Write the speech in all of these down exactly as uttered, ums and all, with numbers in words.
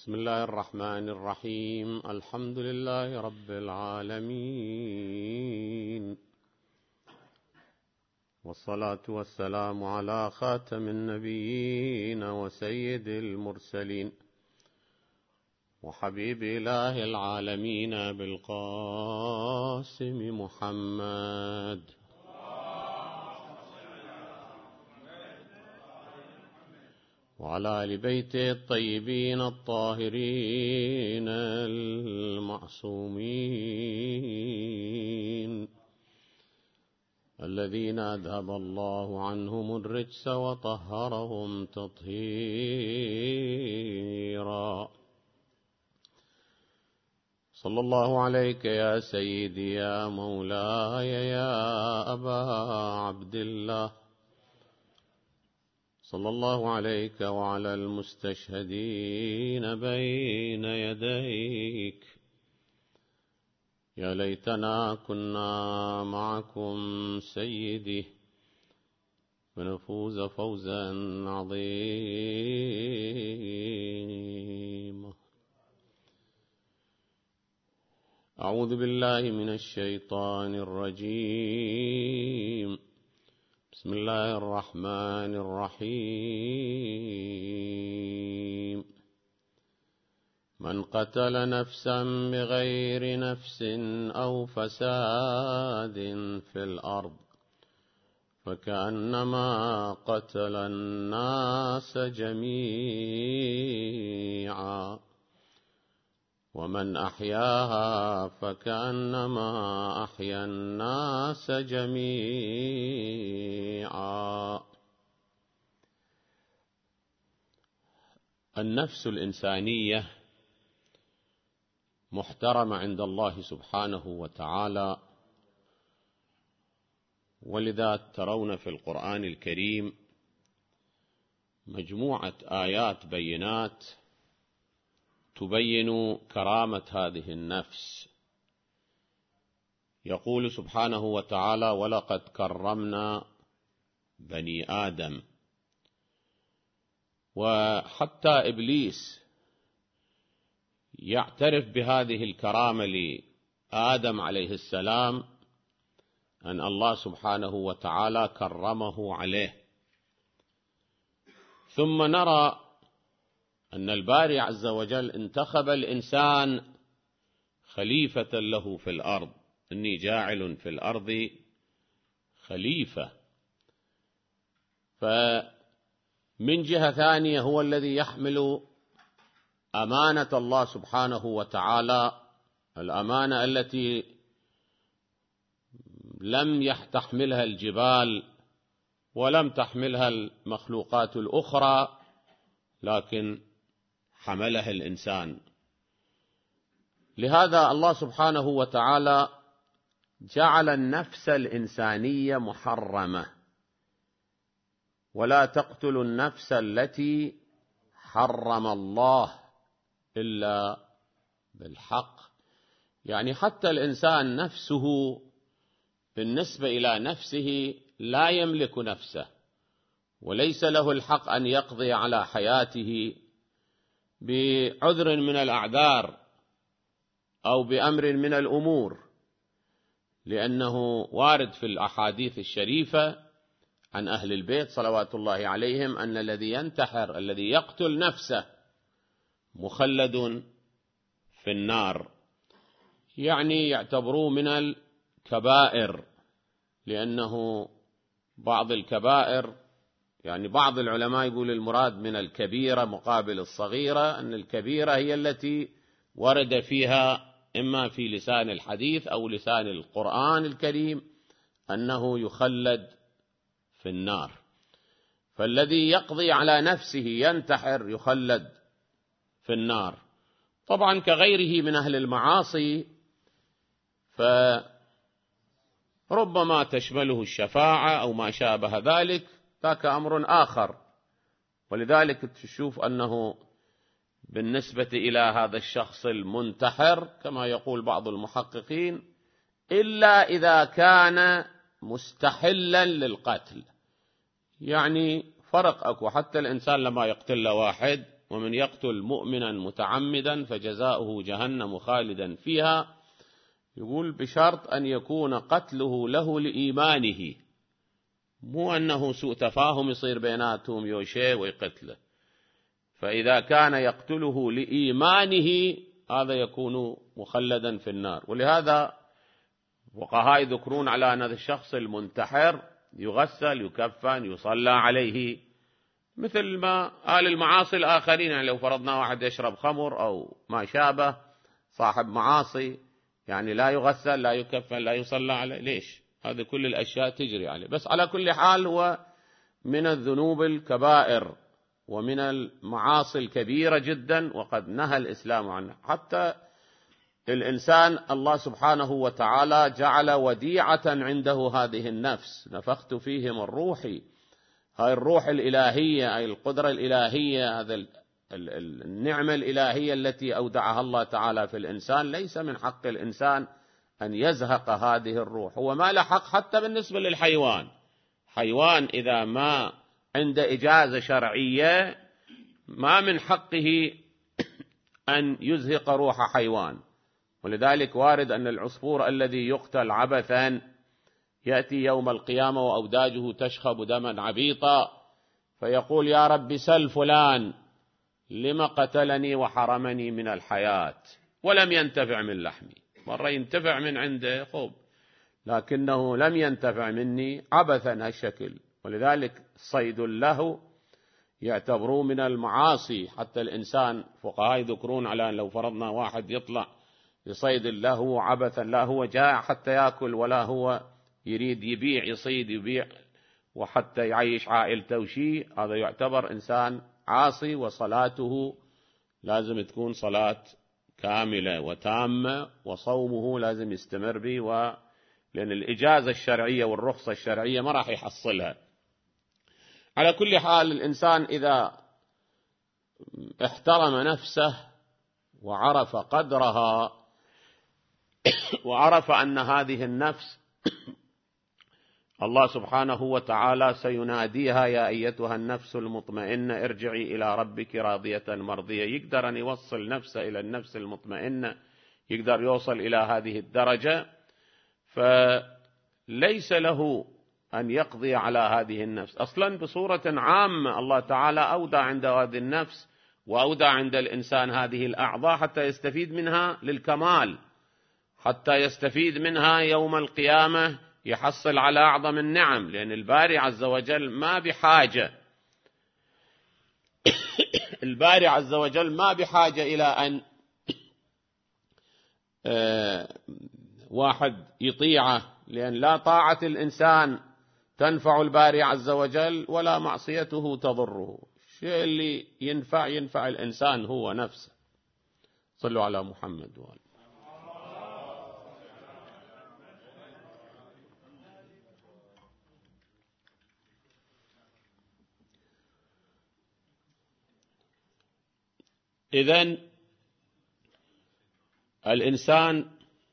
بسم الله الرحمن الرحيم. الحمد لله رب العالمين، والصلاة والسلام على خاتم النبيين وسيد المرسلين وحبيب إله العالمين بالقاسم محمد وعلى آل بيته الطيبين الطاهرين المعصومين الذين أذهب الله عنهم الرجس وطهرهم تطهيرا. صلى الله عليك يا سيدي يا مولاي يا أبا عبد الله، صلى الله عليك وعلى المستشهدين بين يديك. يا ليتنا كنا معكم سيدي ونفوز فوزا عظيما. أعوذ بالله من الشيطان الرجيم. بسم الله الرحمن الرحيم. من قتل نفسا بغير نفس أو فساد في الأرض فكأنما قتل الناس جميعا، ومن أحياها فكأنما أحيا الناس جميعا. النفس الإنسانية محترمة عند الله سبحانه وتعالى، ولذا ترون في القرآن الكريم مجموعة آيات بينات تبين كرامة هذه النفس. يقول سبحانه وتعالى: ولقد كرمنا بني آدم. وحتى إبليس يعترف بهذه الكرامة لآدم عليه السلام، أن الله سبحانه وتعالى كرمه عليه. ثم نرى أن الباري عز وجل انتخب الإنسان خليفة له في الأرض. إني جاعل في الأرض خليفة. فمن جهة ثانية هو الذي يحمل أمانة الله سبحانه وتعالى، الأمانة التي لم يحتحملها الجبال ولم تحملها المخلوقات الأخرى، لكن حملها الإنسان. لهذا الله سبحانه وتعالى جعل النفس الإنسانية محرمة. ولا تقتلوا النفس التي حرم الله إلا بالحق. يعني حتى الإنسان نفسه بالنسبة إلى نفسه لا يملك نفسه، وليس له الحق أن يقضي على حياته بعذر من الأعذار أو بأمر من الأمور، لأنه وارد في الأحاديث الشريفة عن أهل البيت صلوات الله عليهم أن الذي ينتحر، الذي يقتل نفسه، مخلد في النار. يعني يعتبروه من الكبائر، لأنه بعض الكبائر، يعني بعض العلماء يقول المراد من الكبيرة مقابل الصغيرة، أن الكبيرة هي التي ورد فيها إما في لسان الحديث أو لسان القرآن الكريم أنه يخلد في النار. فالذي يقضي على نفسه ينتحر يخلد في النار. طبعا كغيره من أهل المعاصي فربما تشمله الشفاعة أو ما شابه ذلك، ذاك أمر آخر. ولذلك تشوف أنه بالنسبة إلى هذا الشخص المنتحر كما يقول بعض المحققين إلا إذا كان مستحلا للقتل. يعني فرق أكو، حتى الإنسان لما يقتل واحد ومن يقتل مؤمنا متعمدا فجزاؤه جهنم خالدا فيها، يقول بشرط أن يكون قتله له لإيمانه، مو أنه سوء تفاهم يصير بيناتهم يوشي ويقتله. فإذا كان يقتله لإيمانه هذا يكون مخلدا في النار. ولهذا فقهاء يذكرون على أن هذا الشخص المنتحر يغسل يكفن يصلى عليه، مثل ما آل المعاصي الآخرين. يعني لو فرضنا واحد يشرب خمر أو ما شابه صاحب معاصي، يعني لا يغسل لا يكفن لا يصلى عليه، ليش؟ هذه كل الأشياء تجري عليه. بس على كل حال هو من الذنوب الكبائر ومن المعاصي الكبيرة جدا، وقد نهى الإسلام عنه. حتى الإنسان الله سبحانه وتعالى جعل وديعة عنده هذه النفس، نفخت فيه من روحي، هاي الروح الإلهية، أي القدرة الإلهية، هذا النعمة الإلهية التي أودعها الله تعالى في الإنسان. ليس من حق الإنسان أن يزهق هذه الروح، هو ما له حق حتى بالنسبة للحيوان. حيوان إذا ما عنده إجازة شرعية ما من حقه أن يزهق روح حيوان. ولذلك وارد أن العصفور الذي يقتل عبثا يأتي يوم القيامة وأوداجه تشخب دما عبيطا، فيقول يا رب سل فلان لما قتلني وحرمني من الحياة ولم ينتفع من لحمي. مرة ينتفع من عنده خوب، لكنه لم ينتفع مني عبثا هالشكل. ولذلك صيد له يعتبروه من المعاصي. حتى الإنسان فقهاء يذكرون على أن لو فرضنا واحد يطلع يصيد له عبثا، لا هو جائع حتى يأكل ولا هو يريد يبيع، يصيد يبيع وحتى يعيش عائلته وشيء، هذا يعتبر إنسان عاصي. وصلاته لازم تكون صلاة كاملة وتامة، وصومه لازم يستمر به، و لأن الإجازة الشرعية والرخصة الشرعية ما راح يحصلها. على كل حال الإنسان إذا احترم نفسه وعرف قدرها وعرف أن هذه النفس الله سبحانه وتعالى سيناديها يا أيتها النفس المطمئنة ارجعي إلى ربك راضية مرضية، يقدر أن يوصل نفسه إلى النفس المطمئنة، يقدر يوصل إلى هذه الدرجة، فليس له أن يقضي على هذه النفس. أصلا بصورة عامة الله تعالى أودع عند هذه النفس وأودع عند الإنسان هذه الأعضاء حتى يستفيد منها للكمال، حتى يستفيد منها يوم القيامة يحصل على أعظم النعم. لأن الباري عز وجل ما بحاجة الباري عز وجل ما بحاجة إلى أن واحد يطيعه، لأن لا طاعة الإنسان تنفع الباري عز وجل ولا معصيته تضره. الشيء اللي ينفع ينفع الإنسان هو نفسه. صلوا على محمد وآله. إذن الإنسان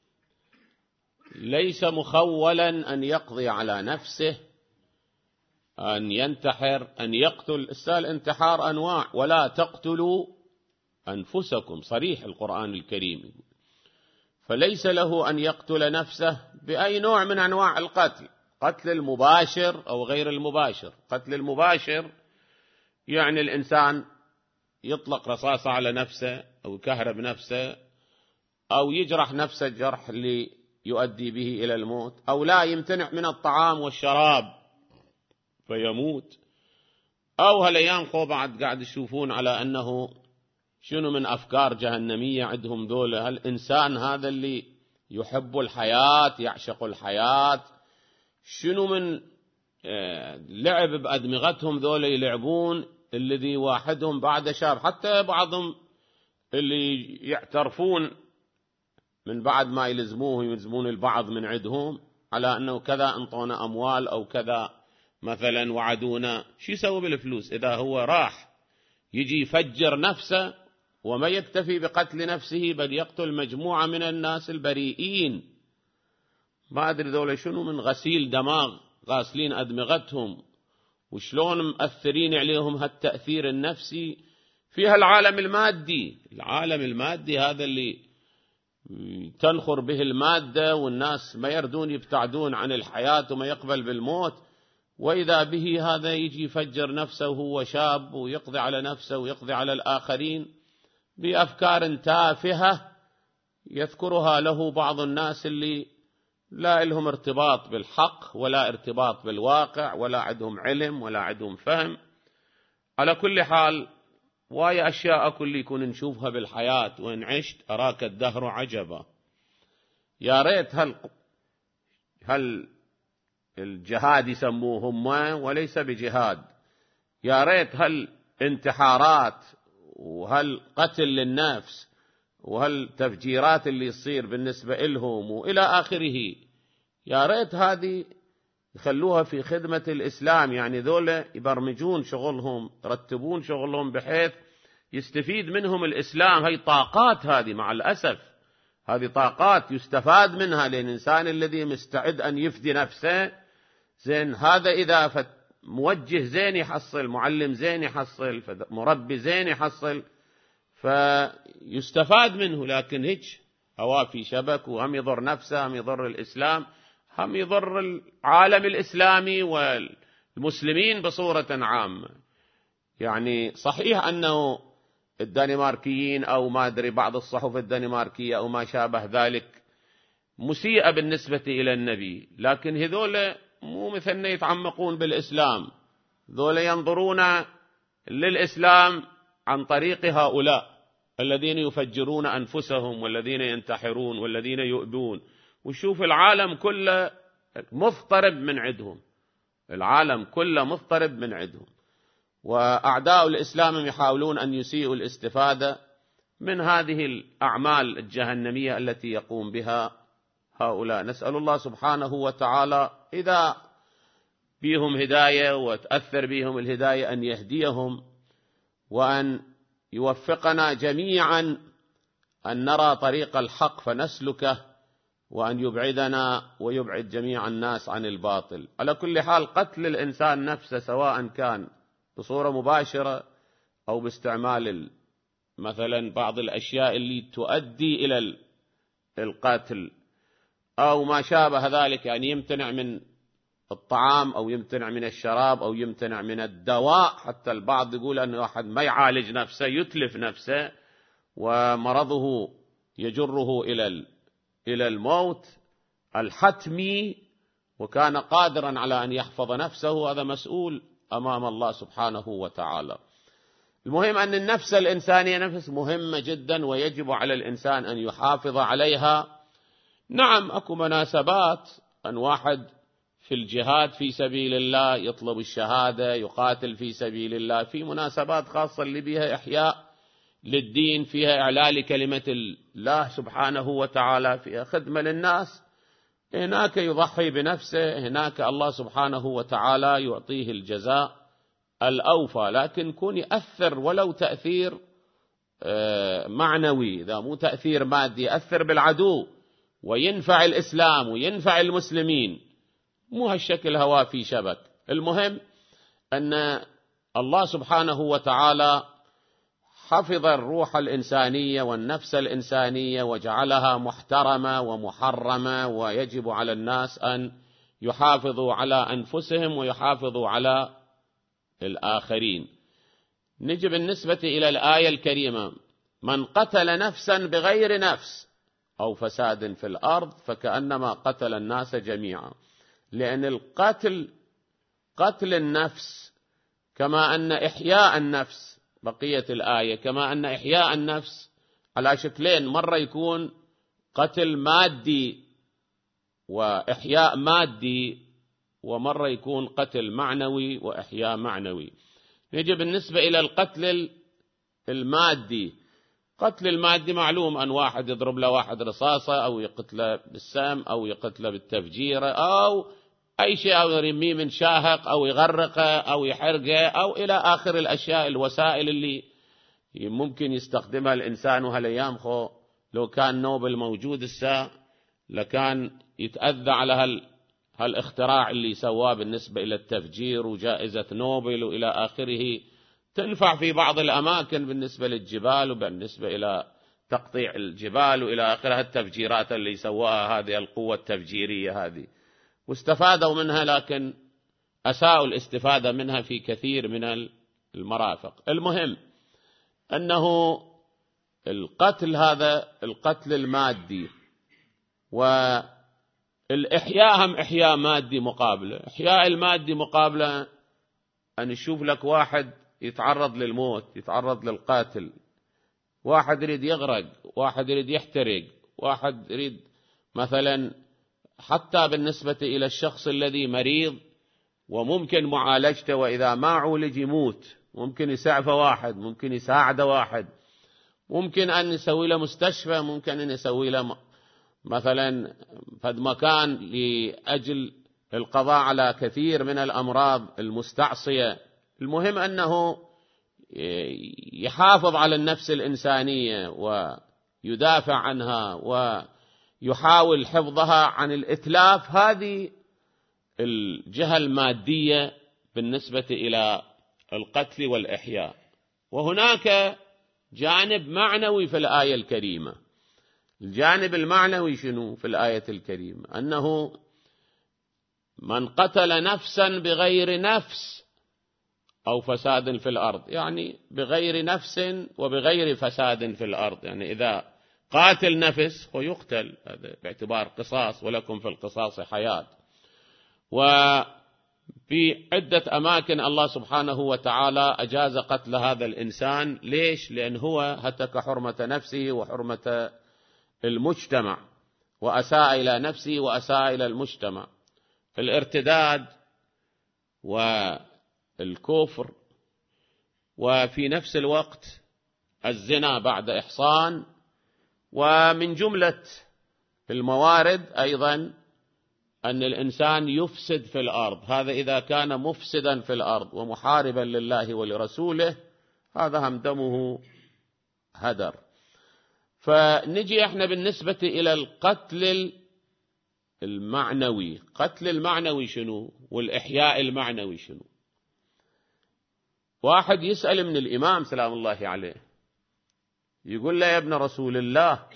ليس مخولا أن يقضي على نفسه، أن ينتحر، أن يقتل. الانتحار أنواع، ولا تقتلوا أنفسكم، صريح القرآن الكريم. فليس له أن يقتل نفسه بأي نوع من أنواع القتل، قتل المباشر أو غير المباشر. قتل المباشر يعني الإنسان يطلق رصاصة على نفسه أو يكهرب نفسه أو يجرح نفسه الجرح اللي يؤدي به إلى الموت، أو لا يمتنع من الطعام والشراب فيموت. أو هالأيام خو بعد قاعد يشوفون على أنه شنو من أفكار جهنمية عندهم ذول. هالإنسان هذا اللي يحب الحياة يعشق الحياة، شنو من لعب بأدمغتهم ذول يلعبون، الذي واحدهم بعد شاب. حتى بعضهم اللي يعترفون من بعد ما يلزموه يلزمون البعض من عندهم على أنه كذا انطونا أموال أو كذا مثلا وعدونا. شو يسوي بالفلوس إذا هو راح يجي يفجر نفسه وما يكتفي بقتل نفسه بل يقتل مجموعة من الناس البريئين؟ ما أدري ذولا شنو من غسيل دماغ، غاسلين أدمغتهم، وشلون مؤثرين عليهم هالتأثير النفسي فيها العالم المادي. العالم المادي هذا اللي تنخر به المادة، والناس ما يردون يبتعدون عن الحياة وما يقبل بالموت، وإذا به هذا يجي يفجر نفسه وهو شاب ويقضي على نفسه ويقضي على الآخرين بأفكار تافهة يذكرها له بعض الناس اللي لا لهم ارتباط بالحق ولا ارتباط بالواقع ولا عندهم علم ولا عندهم فهم. على كل حال واي أشياء كل يكون نشوفها بالحياة، وإن عشت أراك الدهر عجبا. يا ريت هل هل الجهاد يسموهم وليس بجهاد، يا ريت هل انتحارات وهل قتل للنفس وهل تفجيرات اللي يصير بالنسبة إلهم وإلى آخره، يا ريت هذه يخلوها في خدمة الإسلام. يعني ذولا يبرمجون شغلهم، يرتبون شغلهم بحيث يستفيد منهم الإسلام. هي طاقات، هذه مع الأسف هذه طاقات يستفاد منها للإنسان الذي مستعد أن يفدي نفسه. زين، هذا إذا موجه زين يحصل، معلم زين يحصل، مربي زين يحصل، فيستفاد منه. لكن هيك هوافي شبك، وهم يضر نفسه، هم يضر الإسلام، هم يضر العالم الإسلامي والمسلمين بصورة عامة. يعني صحيح أنه الدنماركيين أو ما أدري بعض الصحف الدنماركية أو ما شابه ذلك مسيئة بالنسبة إلى النبي، لكن هذول مو مثلنا يتعمقون بالإسلام، ذول ينظرون للإسلام عن طريق هؤلاء الذين يفجرون أنفسهم والذين ينتحرون والذين يؤذون. وشوف العالم كله مضطرب من عندهم، العالم كله مضطرب من عندهم، وأعداء الإسلام يحاولون أن يسيئوا الاستفادة من هذه الأعمال الجهنمية التي يقوم بها هؤلاء. نسأل الله سبحانه وتعالى إذا بيهم هداية وتأثر بهم الهداية أن يهديهم، وأن يوفقنا جميعا أن نرى طريق الحق فنسلكه، وأن يبعدنا ويبعد جميع الناس عن الباطل. على كل حال قتل الإنسان نفسه سواء كان بصورة مباشرة أو باستعمال مثلا بعض الأشياء اللي تؤدي إلى القتل أو ما شابه ذلك، يعني يمتنع من الطعام أو يمتنع من الشراب أو يمتنع من الدواء. حتى البعض يقول أن واحد ما يعالج نفسه يتلف نفسه ومرضه يجره إلى إلى الموت الحتمي، وكان قادرا على أن يحفظ نفسه، هذا مسؤول أمام الله سبحانه وتعالى. المهم أن النفس الإنسانية نفس مهمة جدا، ويجب على الإنسان أن يحافظ عليها. نعم أكو مناسبات أن واحد في الجهاد في سبيل الله يطلب الشهادة يقاتل في سبيل الله، في مناسبات خاصة اللي بها إحياء للدين، فيها إعلال كلمة الله سبحانه وتعالى، فيها خدمة للناس، هناك يضحي بنفسه، هناك الله سبحانه وتعالى يعطيه الجزاء الأوفى. لكن كون يأثر ولو تأثير معنوي، إذا مو تأثير مادي، يأثر بالعدو وينفع الإسلام وينفع المسلمين، مو هالشكل هوا في شبك. المهم أن الله سبحانه وتعالى حفظ الروح الإنسانية والنفس الإنسانية وجعلها محترمة ومحرمة، ويجب على الناس أن يحافظوا على أنفسهم ويحافظوا على الآخرين. نجي بالنسبة إلى الآية الكريمة: من قتل نفسا بغير نفس أو فساد في الأرض فكأنما قتل الناس جميعا. لأن القتل قتل النفس كما أن إحياء النفس، بقية الآية كما أن إحياء النفس على شكلين، مرة يكون قتل مادي وإحياء مادي، ومرة يكون قتل معنوي وإحياء معنوي. نجي بالنسبة إلى القتل المادي، قتل المادي معلوم أن واحد يضرب له واحد رصاصة أو يقتله بالسم أو يقتله بالتفجير أو أي شيء، أو يرميه من شاهق أو يغرقه أو يحرقه أو إلى آخر الأشياء الوسائل اللي ممكن يستخدمها الإنسان. وهالأيام خو لو كان نوبل موجود الساعة لكان يتأذى على هال هالاختراع اللي سواه بالنسبة إلى التفجير وجائزة نوبل وإلى آخره. تنفع في بعض الأماكن بالنسبة للجبال وبالنسبة إلى تقطيع الجبال وإلى آخرها، التفجيرات اللي سواها هذه القوة التفجيرية هذه، واستفادوا منها، لكن أساءوا الاستفادة منها في كثير من المرافق. المهم أنه القتل هذا القتل المادي، والإحياء هم إحياء مادي مقابله. إحياء المادي مقابله أن يشوف لك واحد يتعرض للموت، يتعرض للقاتل، واحد يريد يغرق، واحد يريد يحترق، واحد يريد مثلا، حتى بالنسبة إلى الشخص الذي مريض وممكن معالجته، وإذا ما عولج يموت، ممكن يسعف واحد، ممكن يساعد واحد، ممكن أن يسوي له مستشفى، ممكن أن يسوي له مثلا فد مكان لأجل القضاء على كثير من الأمراض المستعصية. المهم أنه يحافظ على النفس الإنسانية ويدافع عنها ويحاول حفظها عن الإتلاف. هذه الجهة المادية بالنسبة إلى القتل والإحياء. وهناك جانب معنوي في الآية الكريمة. الجانب المعنوي شنو في الآية الكريمة؟ أنه من قتل نفسا بغير نفس أو فساد في الأرض، يعني بغير نفس وبغير فساد في الأرض، يعني إذا قاتل نفس هو يقتل، هذا باعتبار قصاص، ولكم في القصاص حياة. وفي عدة أماكن الله سبحانه وتعالى أجاز قتل هذا الإنسان. ليش؟ لأن هو هتك حرمة نفسه وحرمة المجتمع، وأساء إلى نفسه وأساء إلى المجتمع. الارتداد والكفر، وفي نفس الوقت الزنا بعد إحصان. ومن جملة الموارد أيضا أن الإنسان يفسد في الأرض، هذا إذا كان مفسدا في الأرض ومحاربا لله ولرسوله، هذا هم دمه هدر. فنجي احنا بالنسبة إلى القتل المعنوي. قتل المعنوي شنو؟ والإحياء المعنوي شنو؟ واحد يسأل من الإمام سلام الله عليه، يقول له يا ابن رسول الله،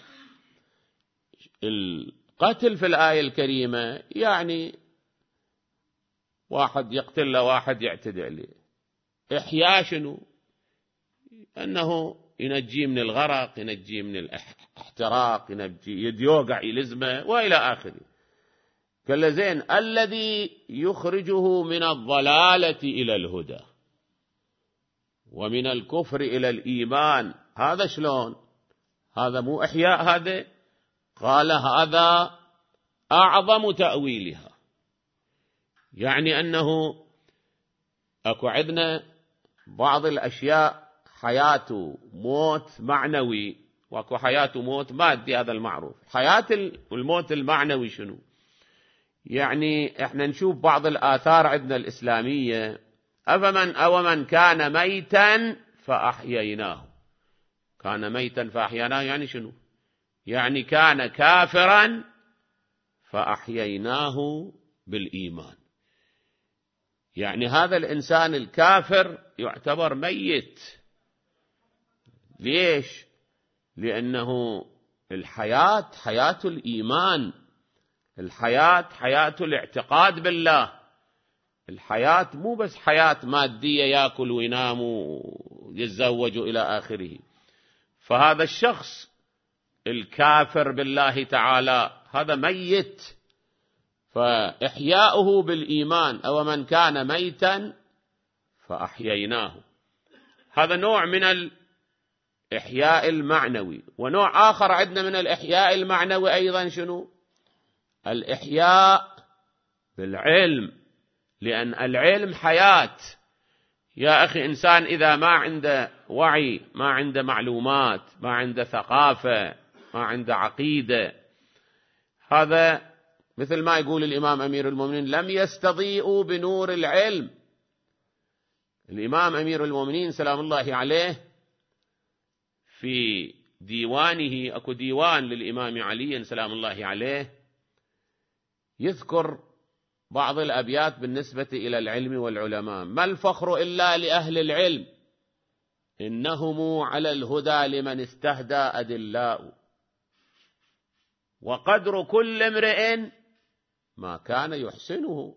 القتل في الآية الكريمة يعني واحد يقتل له واحد يعتدي عليه، إحياء شنو؟ أنه ينجيه من الغرق، ينجيه من الاحتراق، ينجيه يديوقع يلزمه وإلى آخره. قال له زين، الذي يخرجه من الضلالة إلى الهدى ومن الكفر إلى الإيمان، هذا شلون؟ هذا مو إحياء هذا؟ قال هذا أعظم تأويلها. يعني أنه أكو عندنا بعض الأشياء حياة موت معنوي، وأكو حياة موت مادي، هذا المعروف. حياة الموت المعنوي شنو؟ يعني احنا نشوف بعض الآثار عندنا الإسلامية، أفمن أو من كان ميتا فأحييناه. كان ميتا فأحييناه يعني شنو؟ يعني كان كافرا فأحييناه بالإيمان. يعني هذا الإنسان الكافر يعتبر ميت. ليش؟ لأنه الحياة حياة الإيمان، الحياة حياة الاعتقاد بالله. الحياة مو بس حياة مادية يأكل وينام ويتزوج إلى آخره. فهذا الشخص الكافر بالله تعالى هذا ميت، فإحياؤه بالإيمان. أو من كان ميتا فأحييناه، هذا نوع من الإحياء المعنوي. ونوع آخر عندنا من الإحياء المعنوي أيضا شنو؟ الإحياء بالعلم، لأن العلم حياة. يا أخي، إنسان إذا ما عنده وعي، ما عنده معلومات، ما عنده ثقافة، ما عنده عقيدة، هذا مثل ما يقول الإمام أمير المؤمنين لم يستضيئوا بنور العلم. الإمام أمير المؤمنين سلام الله عليه في ديوانه، أكو ديوان للإمام علي سلام الله عليه، يذكر بعض الأبيات بالنسبة إلى العلم والعلماء. ما الفخر إلا لأهل العلم، إنهم على الهدى لمن استهدى أدلاء، وقدر كل امرئ ما كان يحسنه،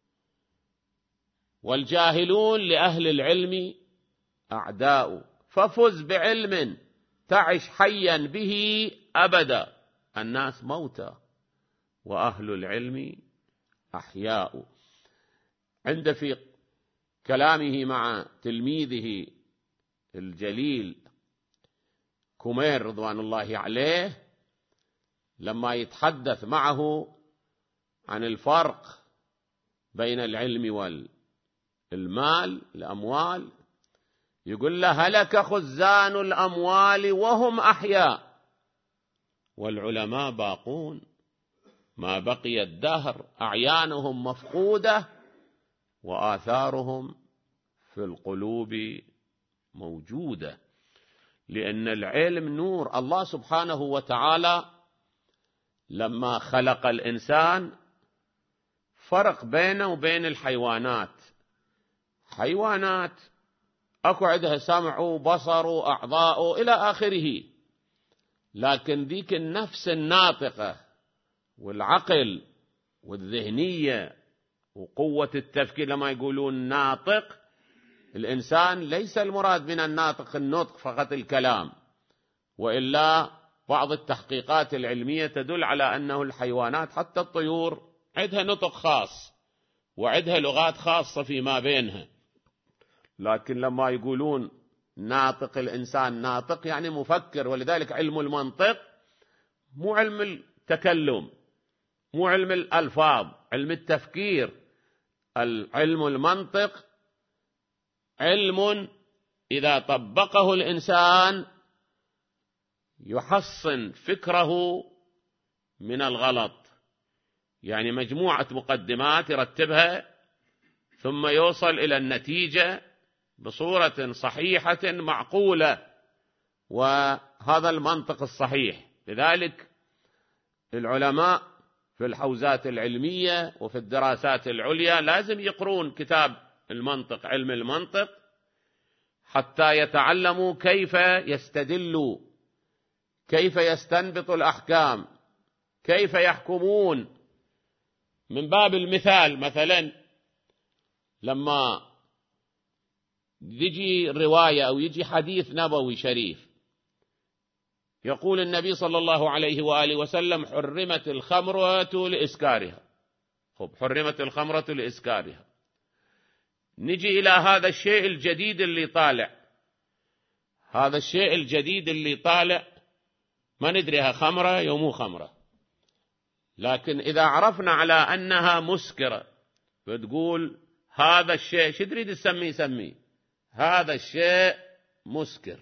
والجاهلون لأهل العلم أعداء، ففز بعلم تعش حيا به أبدا. الناس موتى وأهل العلم أحياء. عند في كلامه مع تلميذه الجليل كمير رضوان الله عليه، لما يتحدث معه عن الفرق بين العلم والمال الأموال، يقول له: هلك خزان الأموال وهم أحياء، والعلماء باقون ما بقي الدهر، أعيانهم مفقودة وآثارهم في القلوب موجودة. لأن العلم نور. الله سبحانه وتعالى لما خلق الإنسان فرق بينه وبين الحيوانات. حيوانات أكو عندها سمع وبصر وأعضاء إلى آخره، لكن ذيك النفس الناطقة والعقل والذهنية وقوة التفكير، لما يقولون ناطق، الإنسان ليس المراد من الناطق النطق فقط الكلام، وإلا بعض التحقيقات العلمية تدل على أنه الحيوانات حتى الطيور عندها نطق خاص وعندها لغات خاصة فيما بينها. لكن لما يقولون ناطق الإنسان ناطق يعني مفكر، ولذلك علم المنطق مو علم التكلم، مو علم الألفاظ، علم التفكير. العلم المنطق علم إذا طبقه الإنسان يحصن فكره من الغلط، يعني مجموعة مقدمات يرتبها ثم يوصل إلى النتيجة بصورة صحيحة معقولة، وهذا المنطق الصحيح. لذلك العلماء في الحوزات العلمية وفي الدراسات العليا لازم يقرون كتاب المنطق، علم المنطق، حتى يتعلموا كيف يستدلوا، كيف يستنبطوا الأحكام، كيف يحكمون. من باب المثال، مثلا لما يجي رواية أو يجي حديث نبوي شريف يقول النبي صلى الله عليه وآله وسلم: حرمت الخمرة لإسكارها. خب، حرمت الخمرة لإسكارها. نجي إلى هذا الشيء الجديد اللي طالع، هذا الشيء الجديد اللي طالع ما ندريها خمرة يومو خمرة، لكن إذا عرفنا على أنها مسكرة فتقول هذا الشيء شو تريد تسميه؟ سميه هذا الشيء مسكر،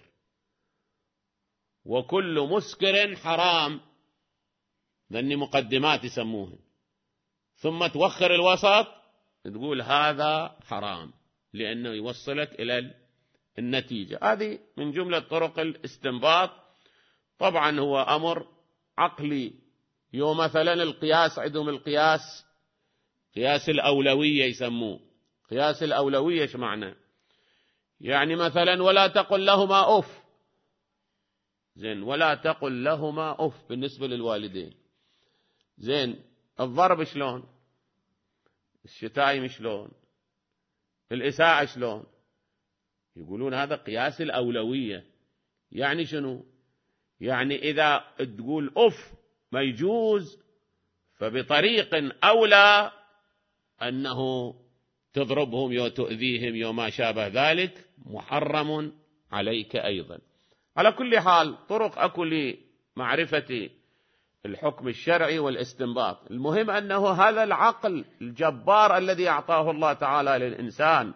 وكل مسكر حرام، لأن مقدمات يسموهن، ثم توخر الوسط تقول هذا حرام لأنه يوصلك إلى النتيجة. هذه من جملة طرق الاستنباط. طبعا هو أمر عقلي. يوم مثلا القياس، عندهم القياس قياس الأولوية يسموه. قياس الأولوية ايش معنى؟ يعني مثلا ولا تقل لهما أف، زين، ولا تقل لهما أف بالنسبة للوالدين. زين، الضرب شلون؟ الشتايم شلون؟ الإساءة شلون؟ يقولون هذا قياس الأولوية. يعني شنو؟ يعني إذا تقول أف ما يجوز، فبطريق أولى أنه تضربهم يو تؤذيهم يو ما شابه ذلك محرم عليك أيضا. على كل حال طرق أكو لمعرفة الحكم الشرعي والاستنباط. المهم أنه هذا العقل الجبار الذي أعطاه الله تعالى للإنسان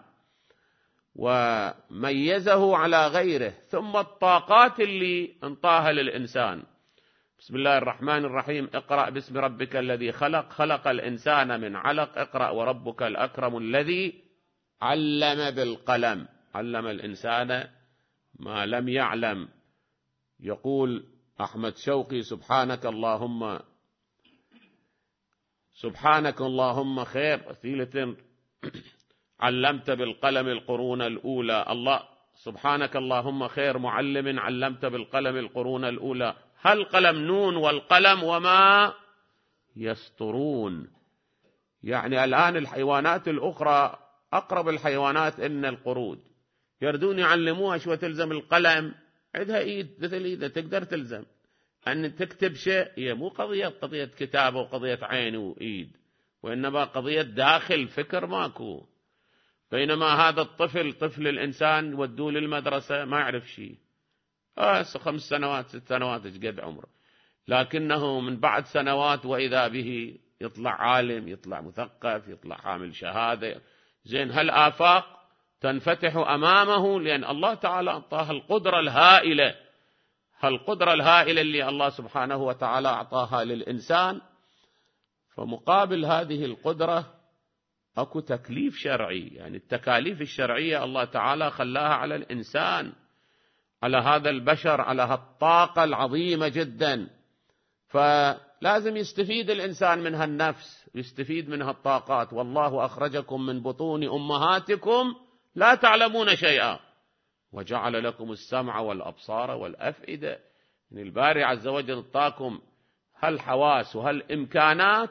وميزه على غيره، ثم الطاقات اللي انطاها للإنسان. بسم الله الرحمن الرحيم: اقرأ باسم ربك الذي خلق، خلق الإنسان من علق، اقرأ وربك الأكرم الذي علم بالقلم، علم الإنسان ما لم يعلم. يقول أحمد شوقي: سبحانك اللهم سبحانك اللهم خير وسيلة علمت بالقلم القرون الأولى. الله سبحانك اللهم خير معلم علمت بالقلم القرون الأولى، هل قلم نون والقلم وما يسطرون. يعني الآن الحيوانات الأخرى أقرب الحيوانات إن القرود يردون يعلموها شو تلزم القلم، عندها إيد مثل إيدها تقدر تلزم أن تكتب شيء. هي مو قضية قضية كتابة وقضية عين وإيد، وإنما قضية داخل فكر ماكو. بينما هذا الطفل طفل الإنسان ودوه للمدرسة ما يعرف شيء، آه خمس سنوات ست سنوات قد عمره، لكنه من بعد سنوات وإذا به يطلع عالم، يطلع مثقف، يطلع حامل شهادة. زين هالآفاق تنفتح أمامه لأن الله تعالى أعطاها القدرة الهائلة، هالقدرة الهائلة اللي الله سبحانه وتعالى أعطاها للإنسان. فمقابل هذه القدرة أكو تكليف شرعي، يعني التكاليف الشرعية الله تعالى خلاها على الإنسان، على هذا البشر، على هالطاقة العظيمة جدا. فلازم يستفيد الإنسان من هالنفس، يستفيد من هالطاقات. والله أخرجكم من بطون أمهاتكم لا تعلمون شيئا وجعل لكم السمع والأبصار والأفئدة. يعني الباري عز وجل اعطاكم هالحواس وهالإمكانات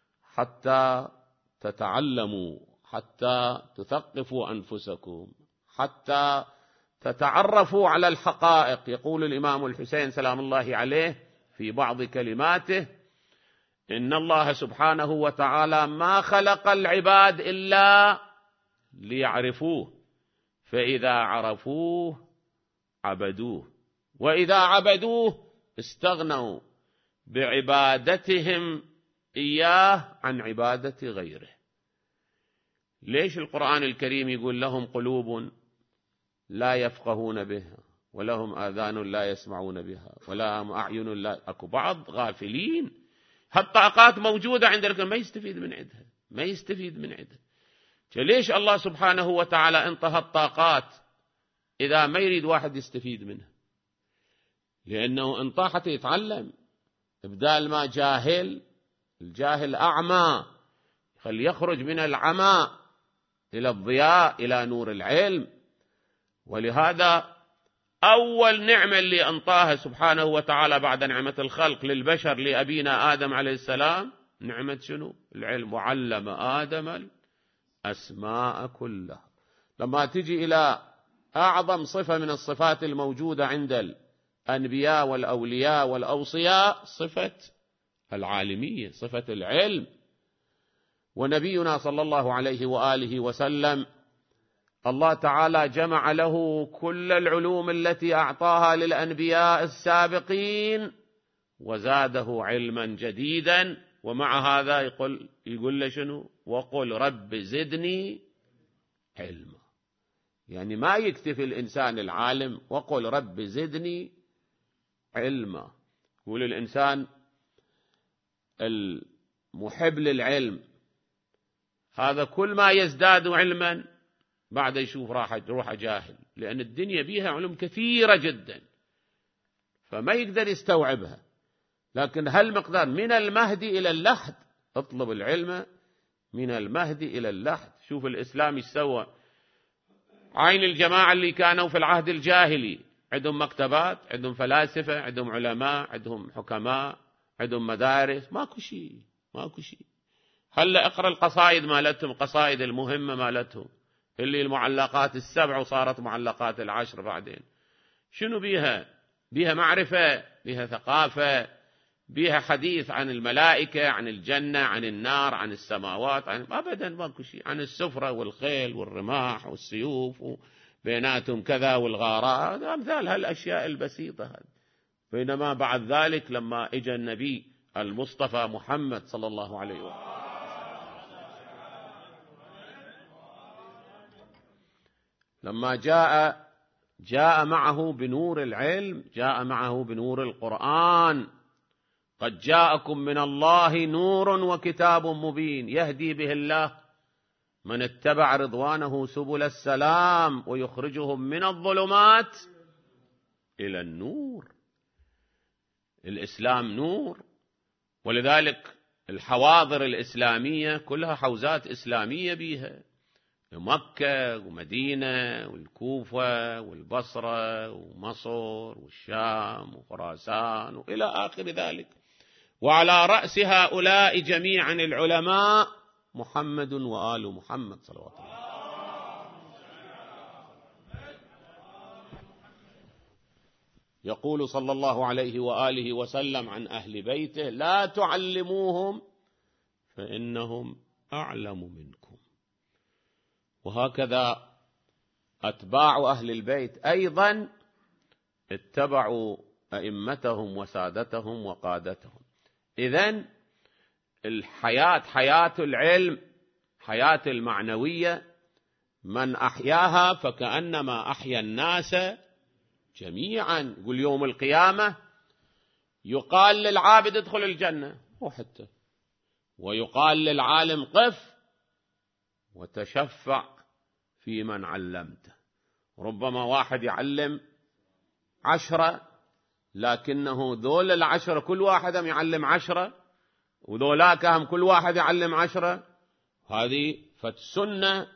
حتى تتعلموا، حتى تثقفوا أنفسكم، حتى تتعرفوا على الحقائق. يقول الإمام الحسين سلام الله عليه في بعض كلماته: إن الله سبحانه وتعالى ما خلق العباد إلا ليعرفوه، فإذا عرفوه عبدوه، وإذا عبدوه استغنوا بعبادتهم إياه عن عبادة غيره. ليش القرآن الكريم يقول لهم قلوب لا يفقهون بها ولهم آذان لا يسمعون بها ولهم أعين لا، أكو بعض غافلين، هالطاقات موجودة عند لكن ما يستفيد من عندها، ما يستفيد من عندها. ليش الله سبحانه وتعالى انطى الطاقات إذا ما يريد واحد يستفيد منها؟ لأنه انطى حتى يتعلم، بدال ما جاهل، الجاهل أعمى، خل يخرج من العمى إلى الضياء إلى نور العلم. ولهذا أول نعمة اللي أنطاها سبحانه وتعالى بعد نعمة الخلق للبشر لأبينا آدم عليه السلام نعمة شنو؟ العلم. وعلم آدم الأسماء كلها. لما تجي إلى أعظم صفة من الصفات الموجودة عند الأنبياء والأولياء والأوصياء، صفة العالمية، صفة العلم. ونبينا صلى الله عليه وآله وسلم الله تعالى جمع له كل العلوم التي أعطاها للأنبياء السابقين وزاده علما جديدا. ومع هذا يقول يقول له شنو؟ وقل رب زدني علما. يعني ما يكتفي الإنسان العالم، وقل رب زدني علما. يقول الإنسان المحب للعلم هذا كل ما يزداد علما بعد يشوف راح يروح جاهل، لأن الدنيا بيها علوم كثيرة جدا فما يقدر يستوعبها. لكن هالمقدار من المهد إلى اللحد، اطلب العلم من المهد إلى اللحد. شوف الإسلام يسوى. عين الجماعة اللي كانوا في العهد الجاهلي عندهم مكتبات، عندهم فلاسفة، عندهم علماء، عندهم حكماء، عندهم مدارس، ماكو شيء، ماكو شيء. هلا اقرأ القصائد مالتهم، قصائد المهمة مالتهم اللي المعلقات السبع وصارت معلقات العشر بعدين. شنو بيها؟ بيها معرفة، بيها ثقافة، بيها حديث عن الملائكة، عن الجنة، عن النار، عن السماوات، عن أبدا ماكو شيء، عن السفرة والخيل والرماح والسيوف وبيناتهم كذا والغارات، أمثال هالأشياء البسيطة هذه. بينما بعد ذلك لما إجا النبي المصطفى محمد صلى الله عليه وسلم لما جاء جاء معه بنور العلم، جاء معه بنور القرآن. قد جاءكم من الله نور وكتاب مبين يهدي به الله من اتبع رضوانه سبل السلام ويخرجهم من الظلمات إلى النور. الإسلام نور، ولذلك الحواضر الإسلامية كلها حوزات إسلامية بيها. مكة ومدينة والكوفة والبصرة ومصر والشام وخراسان وإلى آخر ذلك، وعلى رأس هؤلاء جميعا العلماء محمد وآل محمد صلوات الله. يقول صلى الله عليه وآله وسلم عن أهل بيته: لا تعلموهم فإنهم أعلم منكم. وهكذا أتباع أهل البيت أيضا اتبعوا أئمتهم وسادتهم وقادتهم. إذن الحياة حياة العلم، حياة المعنوية، من أحياها فكأنما أحيا الناس جميعا. يقول يوم القيامة يقال للعابد ادخل الجنة وحتى، ويقال للعالم قف وتشفع في من علمته. ربما واحد يعلم عشرة، لكنه ذول العشرة كل واحد هم يعلم عشرة، وذولاك هم كل واحد يعلم عشرة. هذه فالسنة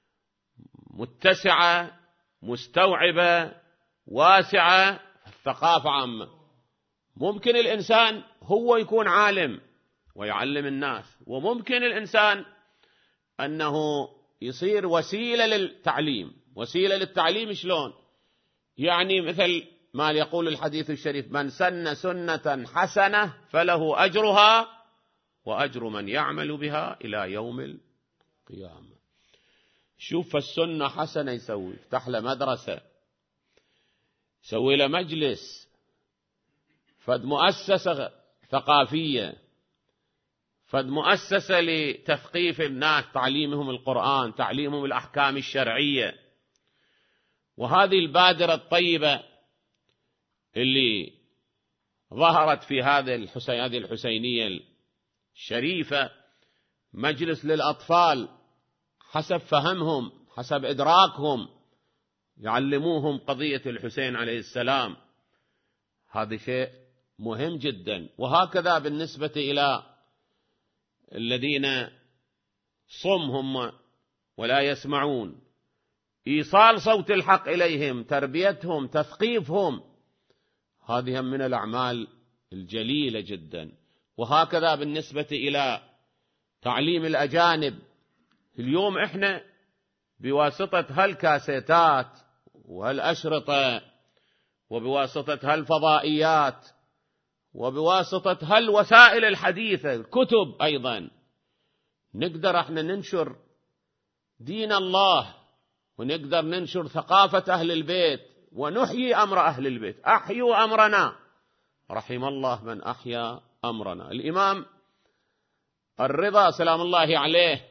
متسعة مستوعبة واسعة، الثقافة عامة. ممكن الإنسان هو يكون عالم ويعلم الناس، وممكن الإنسان أنه يصير وسيلة للتعليم. وسيلة للتعليم شلون؟ يعني مثل ما يقول الحديث الشريف: من سن سنة حسنة فله أجرها وأجر من يعمل بها إلى يوم القيامة. شوف السنة حسنة يسوي، يفتح له مدرسة، يسوي له مجلس، فد مؤسسة ثقافية، فد مؤسسة لتثقيف الناس، تعليمهم القرآن، تعليمهم الأحكام الشرعية. وهذه البادرة الطيبة اللي ظهرت في هذه الحسين هذه الحسينية الشريفة، مجلس للأطفال حسب فهمهم حسب إدراكهم، يعلموهم قضية الحسين عليه السلام. هذا شيء مهم جدا. وهكذا بالنسبة إلى الذين صمهم ولا يسمعون، إيصال صوت الحق إليهم، تربيتهم، تثقيفهم، هذه من الأعمال الجليلة جدا. وهكذا بالنسبة إلى تعليم الأجانب. اليوم إحنا بواسطة هالكاسيتات وهالأشرطة وبواسطة هالفضائيات وبواسطة هالوسائل الحديثة، الكتب أيضا، نقدر احنا ننشر دين الله، ونقدر ننشر ثقافة أهل البيت، ونحيي أمر أهل البيت. أحيوا أمرنا، رحم الله من أحيا أمرنا. الإمام الرضا سلام الله عليه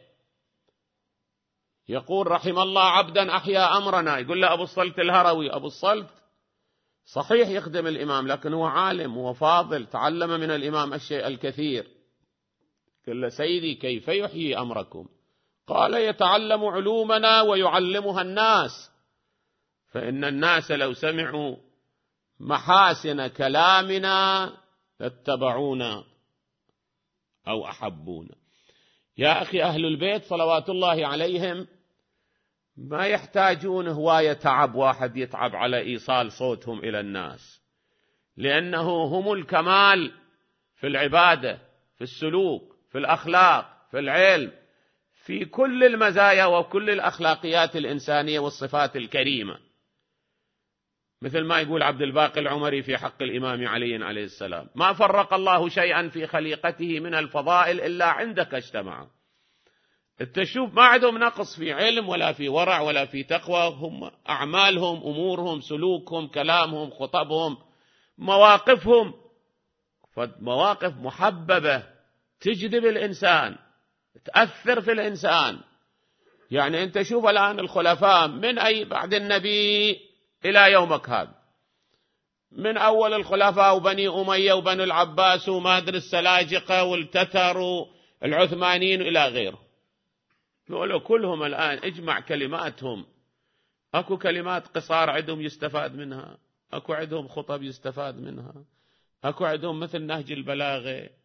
يقول: رحم الله عبدا أحيا أمرنا. يقول له أبو الصلت الهروي: أبو الصلت صحيح يخدم الإمام، لكن هو عالم، هو فاضل، تعلم من الإمام الشيء الكثير. قال له: سيدي كيف يحيي أمركم؟ قال: يتعلم علومنا ويعلمها الناس، فإن الناس لو سمعوا محاسن كلامنا لاتبعونا أو أحبونا. يا أخي، أهل البيت صلوات الله عليهم ما يحتاجون هواية تعب، واحد يتعب على إيصال صوتهم إلى الناس، لأنه هم الكمال في العبادة، في السلوك، في الأخلاق، في العلم، في كل المزايا وكل الأخلاقيات الإنسانية والصفات الكريمة. مثل ما يقول عبد الباقي العمري في حق الإمام علي عليه السلام: ما فرق الله شيئا في خليقته من الفضائل إلا عندك اجتمع. انت شوف ما عندهم نقص في علم ولا في ورع ولا في تقوى، هم أعمالهم، أمورهم، سلوكهم، كلامهم، خطبهم، مواقفهم، فمواقف محببة تجذب الإنسان، تأثر في الإنسان. يعني أنت شوف الآن الخلفاء من أي بعد النبي إلى يومك هذا، من أول الخلفاء وبني أمية وبني العباس ومادر السلاجقة والتتر والعثمانيين إلى غيره، لو كلهم الآن اجمع كلماتهم، أكو كلمات قصار عندهم يستفاد منها، أكو عندهم خطب يستفاد منها، أكو عندهم مثل نهج البلاغة،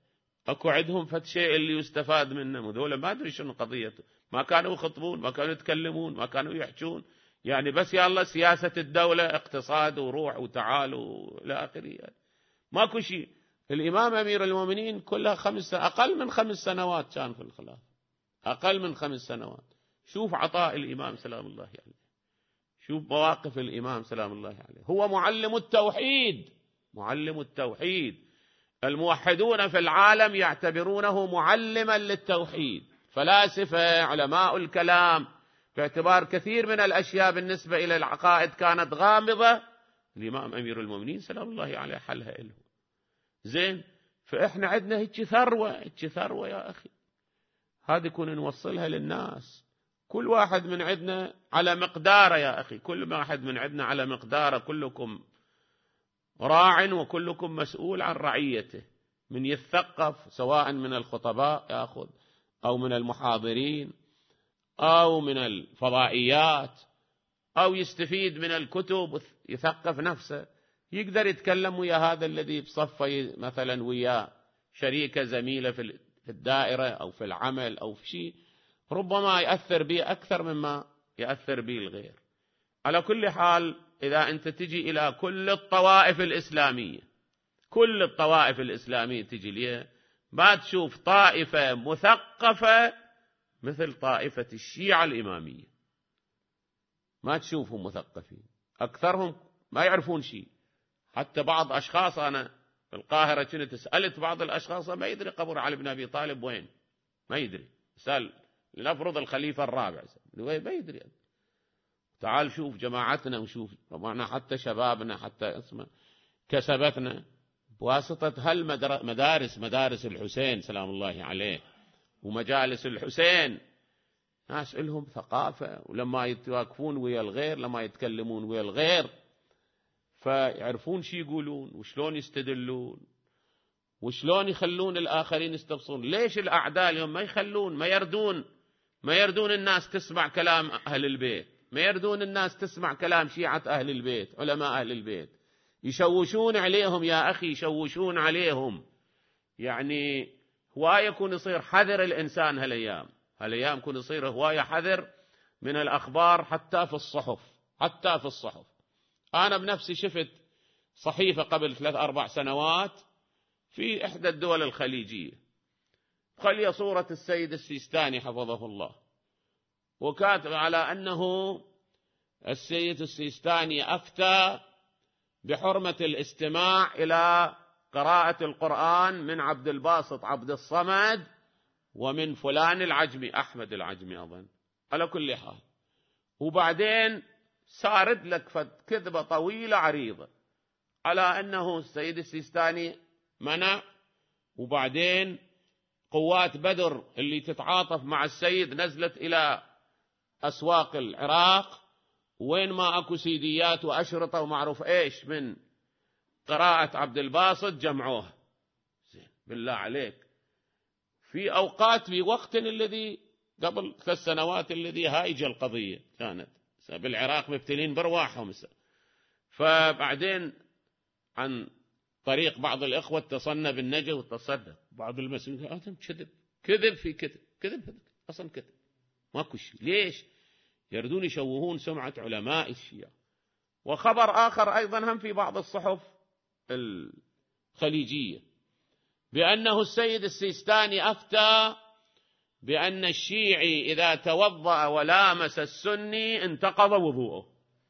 اكو عندهم فد شيء اللي يستفاد منه، هذول ما ادري شنو قضيته، ما كانوا يخطبون، ما كانوا يتكلمون، ما كانوا يحجون، يعني بس يا الله سياسة الدولة اقتصاد وروح وتعال والى اخره، يعني ماكو شيء. الامام امير المؤمنين كلها خمس اقل من خمس سنوات كان في الخلافة، اقل من خمس سنوات. شوف عطاء الامام سلام الله عليه، يعني شوف مواقف الامام سلام الله عليه يعني. هو معلم التوحيد، معلم التوحيد. الموحدون في العالم يعتبرونه معلما للتوحيد، فلاسفة علماء الكلام، باعتبار كثير من الأشياء بالنسبة إلى العقائد كانت غامضة، الإمام أمير المؤمنين سلام الله عليه حلها إله. زين، فإحنا عندنا هيك ثروة، هيك ثروة يا أخي، هذه كنا نوصلها للناس. كل واحد من عندنا على مقداره يا أخي، كل واحد من عندنا على مقداره، كلكم راع وكلكم مسؤول عن رعيته. من يتثقف سواء من الخطباء يأخذ أو من المحاضرين أو من الفضائيات أو يستفيد من الكتب يثقف نفسه، يقدر يتكلم ويا هذا الذي بصفه مثلا ويا شريكة زميلة في الدائرة أو في العمل أو في شيء، ربما يأثر به أكثر مما يأثر به الغير. على كل حال إذا أنت تجي إلى كل الطوائف الإسلامية، كل الطوائف الإسلامية تجي ليها، ما تشوف طائفة مثقفة مثل طائفة الشيعة الإمامية، ما تشوفهم مثقفين، أكثرهم ما يعرفون شيء. حتى بعض أشخاص، أنا في القاهرة كنت سألت بعض الأشخاص ما يدري قبر علي بن أبي طالب وين، ما يدري. سأل لنفرض الخليفة الرابع ما يدري. تعال شوف جماعتنا وشوف طبعا حتى شبابنا حتى اسمه كسبتنا بواسطة هالمدارس، مدارس الحسين سلام الله عليه ومجالس الحسين، ناس لهم ثقافة، ولما يتواقفون ويا الغير، لما يتكلمون ويا الغير فيعرفون شي يقولون وشلون يستدلون وشلون يخلون الآخرين يستبصرون. ليش الأعداء اليوم ما يخلون، ما يردون ما يردون الناس تسمع كلام أهل البيت، ما يردون الناس تسمع كلام شيعة أهل البيت، علماء أهل البيت، يشوشون عليهم يا أخي، يشوشون عليهم. يعني هواية يكون يصير حذر الإنسان هالأيام، هالأيام يكون يصير هواية حذر من الأخبار حتى في الصحف، حتى في الصحف. أنا بنفسي شفت صحيفة قبل ثلاث أربع سنوات في إحدى الدول الخليجية، خلي صورة السيد السيستاني حفظه الله، وكاتب على أنه السيد السيستاني أفتى بحرمة الاستماع إلى قراءة القرآن من عبد الباسط عبد الصمد ومن فلان العجمي، أحمد العجمي أظن. على كل حال، وبعدين سارد لك كذبة طويلة عريضة على أنه السيد السيستاني منع، وبعدين قوات بدر اللي تتعاطف مع السيد نزلت إلى أسواق العراق، وين ما أكو سيديات وأشرطة ومعروف إيش من قراءة عبد الباسط جمعوها. زين بالله عليك، في أوقات في وقت الذي قبل ثلاث سنوات الذي هايجة القضية كانت بالعراق مبتلين برواحهم، فبعدين عن طريق بعض الإخوة اتصلنا بالنجا وتصدق بعض المسؤولين قالوا كذب كذب في كذب كذب أصلا كذب ماكو شيء. ليش؟ يردون يشوهون سمعة علماء الشيعة. وخبر آخر أيضا هم في بعض الصحف الخليجية بأنه السيد السيستاني أفتى بأن الشيعي إذا توضأ ولامس السني انتقض وضوءه.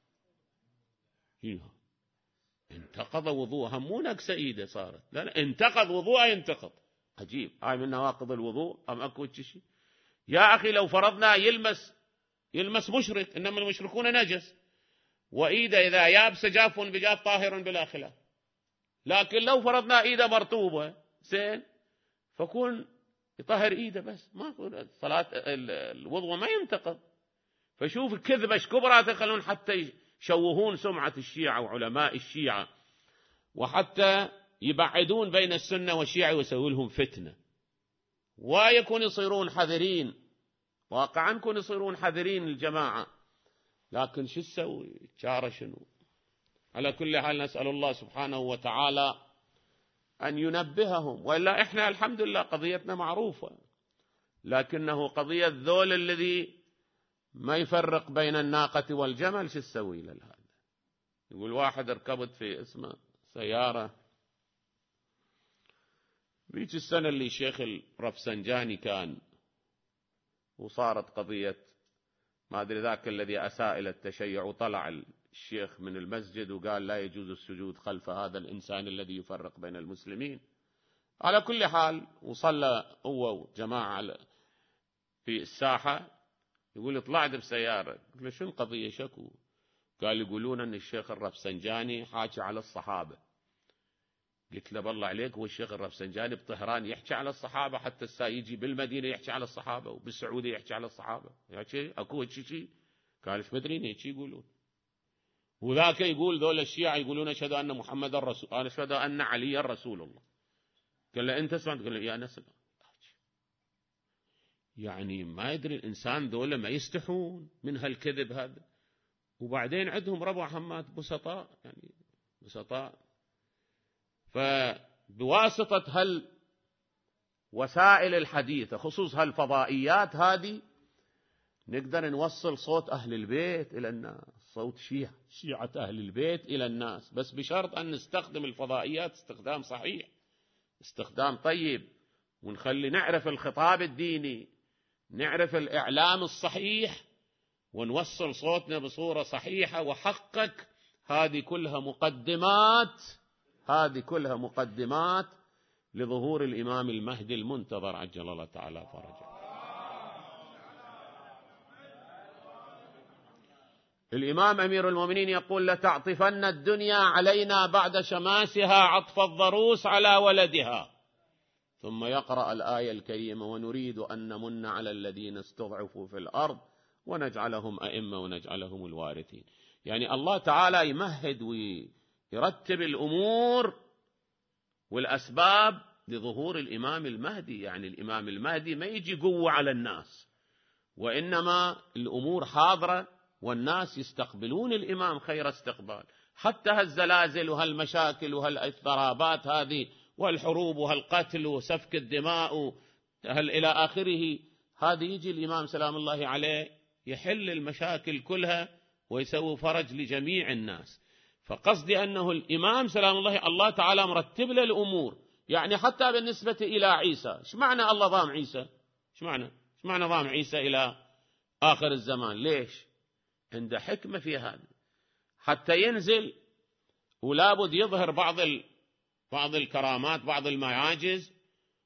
انتقض وضوءه، مو نكسة إيده صارت، لا لا انتقض وضوءه، ينتقض. عجيب، هاي من نواقض الوضوء أم أكو شيء؟ يا أخي لو فرضنا يلمس يلمس مشرك، إنما المشركون نجس، وإيده إذا يابس جاف بجاف طاهر بلا خلاف. لكن لو فرضنا إيده مرطوبة زين فكون يطهر إيده بس، ما صلاة الوضوء ما ينتقض. فشوف الكذبة كبرى تخلون حتى يشوهون سمعة الشيعة وعلماء الشيعة، وحتى يبعدون بين السنة والشيعة ويسوي لهم فتنة، ويكون يصيرون حذرين، واقعا يكون يصيرون حذرين الجماعة. لكن شو تسوي؟ شاره شنو؟ على كل حال نسأل الله سبحانه وتعالى أن ينبههم، وإلا إحنا الحمد لله قضيتنا معروفة، لكنه قضية ذول الذي ما يفرق بين الناقة والجمل شو تسوي له هذا؟ يقول واحد ركبت في اسمه سيارة بيج السنة اللي الشيخ الرفسنجاني كان، وصارت قضية ما أدري ذاك الذي أساء إلى التشيع، وطلع الشيخ من المسجد وقال لا يجوز السجود خلف هذا الإنسان الذي يفرق بين المسلمين. على كل حال وصلى هو وجماعة في الساحة، يقول طلعت بسيارة، قلت له شو القضية شكو؟ قال يقولون أن الشيخ الرفسنجاني حاكي على الصحابة. قلت له بالله عليك، هو الشيخ الرفسنجاني بطهران يحكي على الصحابة؟ حتى السا يجي بالمدينة يحكي على الصحابة، وبالسعودية يحكي على الصحابة، يعني أكو هيك شيء؟ قال ايش مدري هيك يقولون. وذاك يقول ذول الشيعة يقولون أشهد أن محمد الرسول، أنا أشهد أن علي رسول الله. قال له أنت سمعت؟ قال له يا نسل. يعني ما يدري الإنسان ذولا ما يستحون من هالكذب هذا. وبعدين عندهم ربع حمات بسطاء، يعني بسطاء. فبواسطة هالوسائل الحديثة خصوص هالفضائيات هذه نقدر نوصل صوت أهل البيت إلى الناس، صوت شيعة شيعة أهل البيت إلى الناس، بس بشرط أن نستخدم الفضائيات استخدام صحيح، استخدام طيب، ونخلي نعرف الخطاب الديني، نعرف الإعلام الصحيح، ونوصل صوتنا بصورة صحيحة. وحقق هذه كلها مقدمات هذه كلها مقدمات لظهور الإمام المهدي المنتظر عجل الله تعالى فرجه. الإمام أمير المؤمنين يقول لتعطفن الدنيا علينا بعد شماسها عطف الضروس على ولدها، ثم يقرأ الآية الكريمة ونريد أن نمن على الذين استضعفوا في الأرض ونجعلهم أئمة ونجعلهم الوارثين. يعني الله تعالى يمهد ويرتب الأمور والأسباب لظهور الإمام المهدي. يعني الإمام المهدي ما يجي قوة على الناس، وإنما الأمور حاضرة والناس يستقبلون الإمام خير استقبال. حتى هالزلازل وهالمشاكل وهالاضطرابات هذه والحروب وهالقتل وسفك الدماء هل إلى آخره، هذه يجي الإمام سلام الله عليه يحل المشاكل كلها ويسوي فرج لجميع الناس. فقصدي أنه الإمام سلام الله الله تعالى مرتب له الأمور. يعني حتى بالنسبة إلى عيسى، ايش معنى الله ضام عيسى؟ ايش معنى ايش معنى ضام عيسى إلى آخر الزمان؟ ليش؟ عنده حكمة في هذا، حتى ينزل ولابد يظهر بعض ال... بعض الكرامات، بعض المعاجز،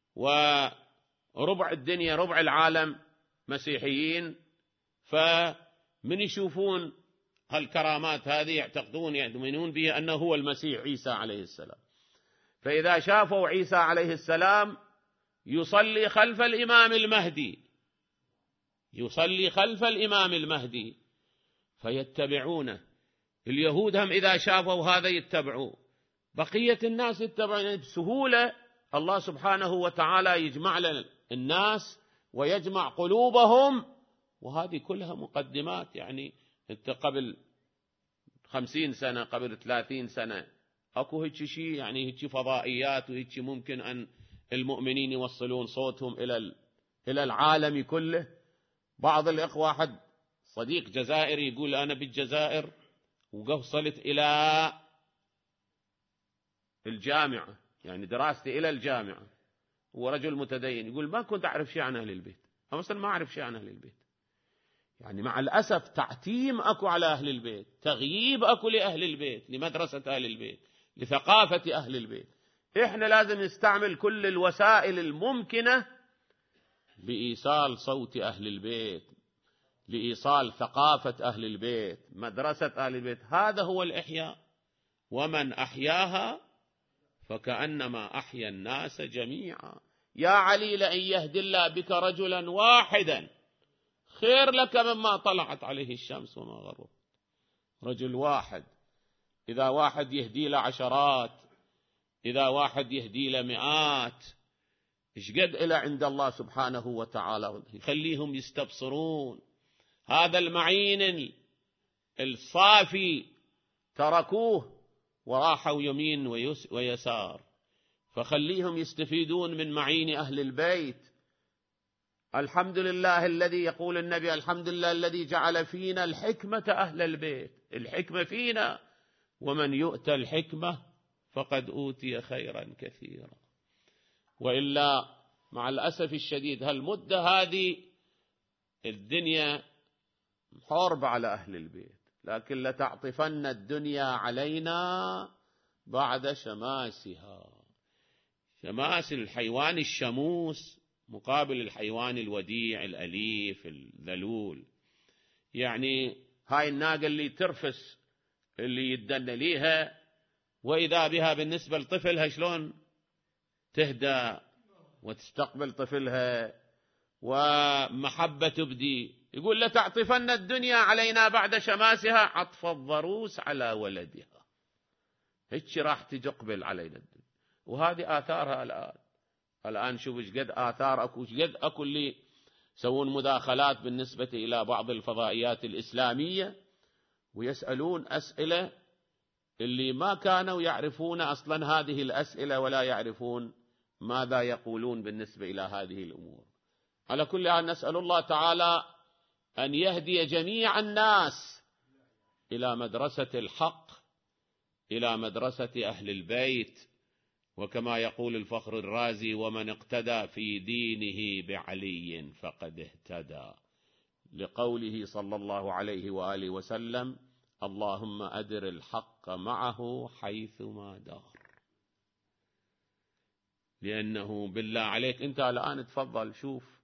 وربع الدنيا ربع العالم مسيحيين، فمن يشوفون هالكرامات هذه يعتقدون يؤمنون به أنه هو المسيح عيسى عليه السلام. فإذا شافوا عيسى عليه السلام يصلي خلف الإمام المهدي يصلي خلف الإمام المهدي فيتبعونه. اليهود هم إذا شافوا هذا يتبعوا، بقية الناس يتبعون بسهولة. الله سبحانه وتعالى يجمع لنا الناس ويجمع قلوبهم، وهذه كلها مقدمات. يعني انت قبل خمسين سنة قبل ثلاثين سنة اكو هيك شيء، يعني هيك فضائيات وهيك ممكن ان المؤمنين يوصلون صوتهم الى الى العالم كله. بعض الاخوة واحد صديق جزائري يقول انا بالجزائر ووصلت الى الجامعة، يعني دراستي الى الجامعة، هو رجل متدين، يقول ما كنت اعرف شيء عن اهل البيت، انا اصلا ما اعرف شيء عن اهل البيت. يعني مع الأسف تعتيم أكو على أهل البيت، تغييب أكو لأهل البيت، لمدرسة أهل البيت، لثقافة أهل البيت. إحنا لازم نستعمل كل الوسائل الممكنة لإيصال صوت أهل البيت، لإيصال ثقافة أهل البيت، مدرسة أهل البيت. هذا هو الإحياء، ومن أحياها فكأنما أحيا الناس جميعا. يا علي لأن يهدي الله بك رجلا واحدا خير لك مما طلعت عليه الشمس وما غربت. رجل واحد، إذا واحد يهدي له عشرات، إذا واحد يهدي له مئات، إيش قد إلى عند الله سبحانه وتعالى، يخليهم يستبصرون. هذا المعين الصافي تركوه وراحوا يمين ويسار، فخليهم يستفيدون من معين أهل البيت. الحمد لله الذي يقول النبي الحمد لله الذي جعل فينا الحكمة أهل البيت، الحكمة فينا، ومن يؤتى الحكمة فقد أوتي خيرا كثيرا. وإلا مع الأسف الشديد هالمدة هذه الدنيا حرب على أهل البيت، لكن لتعطفن الدنيا علينا بعد شماسها. شماس الحيوان الشموس مقابل الحيوان الوديع الأليف الذلول. يعني هاي الناقة اللي ترفس اللي يدن ليها، وإذا بها بالنسبة لطفلها شلون تهدى وتستقبل طفلها ومحبة تبدي. يقول لتعطفن الدنيا علينا بعد شماسها عطف الضروس على ولدها. هيك راح تقبل علينا الدنيا، وهذه آثارها الآن. الآن شوف ايش قد آثار اكو، ايش قد اكو اللي يسوون مداخلات بالنسبة إلى بعض الفضائيات الإسلامية ويسألون أسئلة اللي ما كانوا يعرفون أصلا هذه الأسئلة ولا يعرفون ماذا يقولون بالنسبة إلى هذه الأمور. على كل حال نسأل الله تعالى أن يهدي جميع الناس إلى مدرسة الحق، إلى مدرسة أهل البيت، وكما يقول الفخر الرازي ومن اقتدى في دينه بعلي فقد اهتدى، لقوله صلى الله عليه وآله وسلم اللهم أدر الحق معه حيثما دار. لأنه بالله عليك أنت الآن تفضل شوف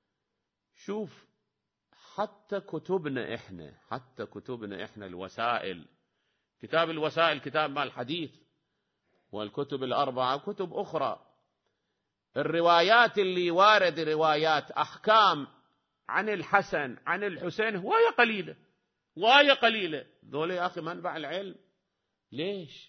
شوف حتى كتبنا إحنا حتى كتبنا إحنا الوسائل، كتاب الوسائل كتاب مال الحديث، والكتب الأربعة كتب أخرى، الروايات اللي وارد روايات أحكام عن الحسن عن الحسين هواية قليلة هواية قليلة. ذول يا أخي منبع العلم. ليش؟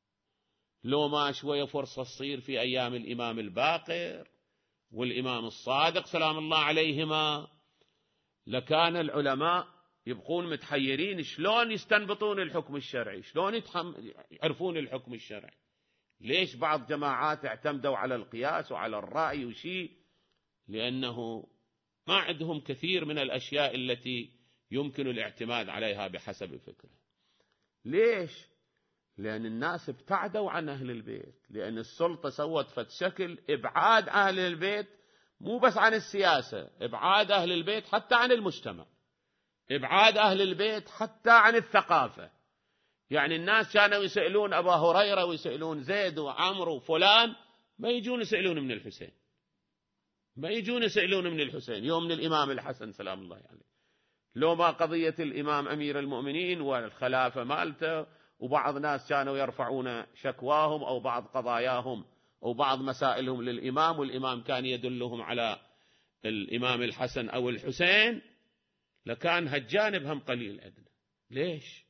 لو ما شوية فرصة تصير في أيام الإمام الباقر والإمام الصادق سلام الله عليهما لكان العلماء يبقون متحيرين شلون يستنبطون الحكم الشرعي، شلون يعرفون الحكم الشرعي. ليش بعض جماعات اعتمدوا على القياس وعلى الرأي وشيء؟ لأنه ما عندهم كثير من الأشياء التي يمكن الاعتماد عليها بحسب فكره. ليش؟ لأن الناس ابتعدوا عن أهل البيت، لأن السلطة سوت فتشكل إبعاد أهل البيت مو بس عن السياسة، إبعاد أهل البيت حتى عن المجتمع، إبعاد أهل البيت حتى عن الثقافة. يعني الناس كانوا يسألون أبا هريرة ويسألون زيد وعمر وفلان، ما يجون يسألون من الحسين، ما يجون يسألون من الحسين يوم من الإمام الحسن سلام الله عليه. لو ما قضية الإمام أمير المؤمنين والخلافة مالته، وبعض ناس كانوا يرفعون شكواهم أو بعض قضاياهم أو بعض مسائلهم للإمام، والإمام كان يدلهم على الإمام الحسن أو الحسين، لكان هالجانب هم قليل عندنا. ليش؟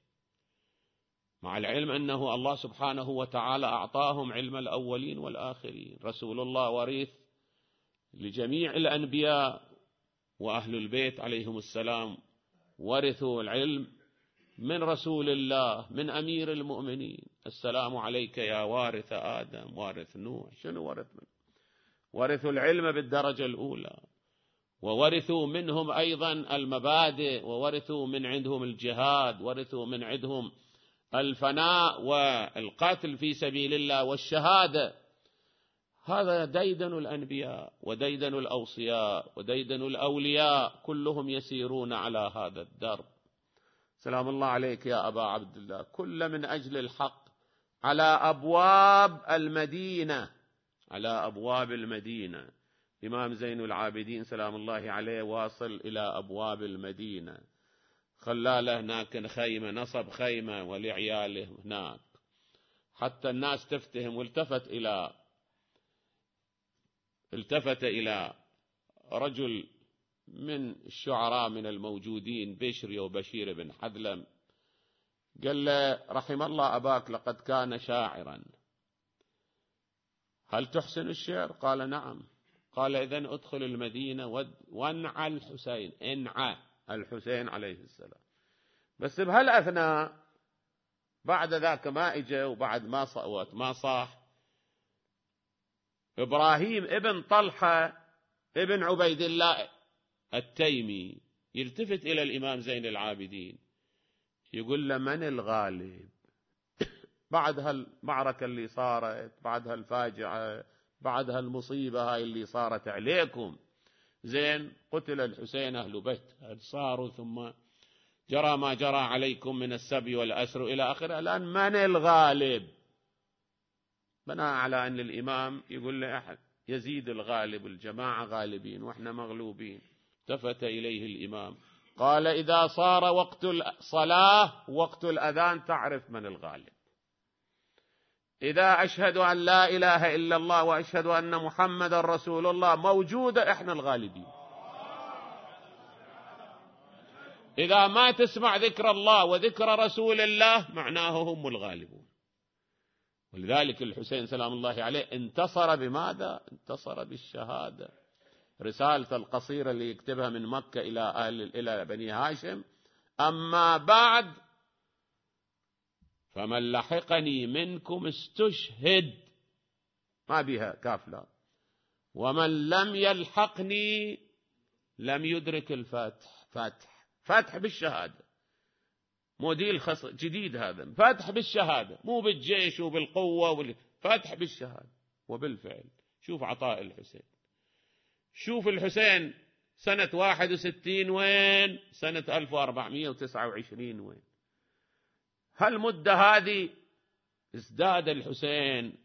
مع العلم أنه الله سبحانه وتعالى أعطاهم علم الأولين والآخرين. رسول الله وريث لجميع الأنبياء، وأهل البيت عليهم السلام ورثوا العلم من رسول الله من أمير المؤمنين. السلام عليك يا وارث آدم وارث نوح. شنو ورث منه؟ ورثوا العلم بالدرجة الأولى، وورثوا منهم أيضا المبادئ، وورثوا من عندهم الجهاد، ورثوا من عندهم الفناء والقتل في سبيل الله والشهادة. هذا ديدن الأنبياء وديدن الأوصياء وديدن الأولياء، كلهم يسيرون على هذا الدرب. سلام الله عليك يا أبا عبد الله، كل من أجل الحق على أبواب المدينة، على أبواب المدينة. إمام زين العابدين سلام الله عليه واصل إلى أبواب المدينة، خلاله هناك خيمة، نصب خيمة ولعياله هناك حتى الناس تفتهم. والتفت إلى التفت إلى رجل من الشعراء من الموجودين بشري وبشير بن حذلم، قال له رحم الله أباك لقد كان شاعرا، هل تحسن الشعر؟ قال نعم. قال إذن أدخل المدينة وانعى الحسين، انعى الحسين عليه السلام. بس بهالأثناء بعد ذاك ما إجا، وبعد ما صوت ما صاح، إبراهيم ابن طلحة ابن عبيد الله التيمي يلتفت إلى الإمام زين العابدين يقول له: من الغالب بعد هالمعركة اللي صارت، بعد هالفاجعة، بعد هالمصيبة هاي اللي صارت عليكم؟ زين، قتل الحسين أهل بيت صاروا، ثم جرى ما جرى عليكم من السبي والأسر إلى آخره، الآن من الغالب؟ بناء على أن الإمام يقول له أحد يزيد الغالب، الجماعة غالبين وإحنا مغلوبين. التفت إليه الإمام قال: إذا صار وقت الصلاة وقت الأذان تعرف من الغالب. إذا أشهد أن لا إله إلا الله وأشهد أن محمد رسول الله موجودة، إحنا الغالبين. إذا ما تسمع ذكر الله وذكر رسول الله معناه هم الغالبون. ولذلك الحسين سلام الله عليه انتصر بماذا؟ انتصر بالشهادة. رسالة القصيرة اللي يكتبها من مكة إلى أهل إلى بني هاشم: أما بعد فمن لحقني منكم استشهد، ما بها كافلة، ومن لم يلحقني لم يدرك الفتح. فتح فتح بالشهادة، موديل خص جديد هذا، فتح بالشهادة، مو بالجيش وبالقوة وبال... فتح بالشهادة. وبالفعل شوف عطاء الحسين، شوف الحسين سنة واحد وستين وين، سنة ألف وأربعمائة وتسعة وعشرين وين. هالمدة هذه ازداد الحسين